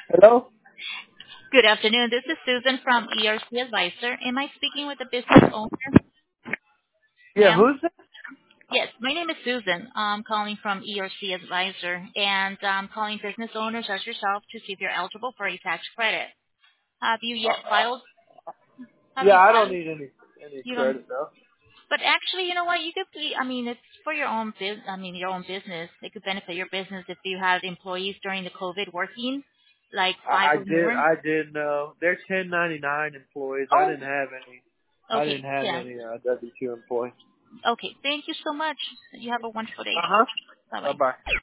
Hello? Good afternoon. This is Susan from ERC Advisor. Am I speaking with the business owner, Yeah, ma'am? who's this? Yes, my name is Susan. I'm calling from ERC Advisor, and I'm calling business owners as yourself to see if you're eligible for a tax credit. Have you yet filed? Have Yeah, you I don't filed? need any You don't. credit though. But actually, you know what? You could be. I mean, it's for your own business. I mean, your own business. It could benefit your business if you had employees during the COVID working, like five I or did more. I did know. They're 1099 employees. I Oh, didn't have any okay. Yeah. W2 employees. Okay. Thank you so much. You have a wonderful day. Uh-huh. Bye-bye. Bye-bye.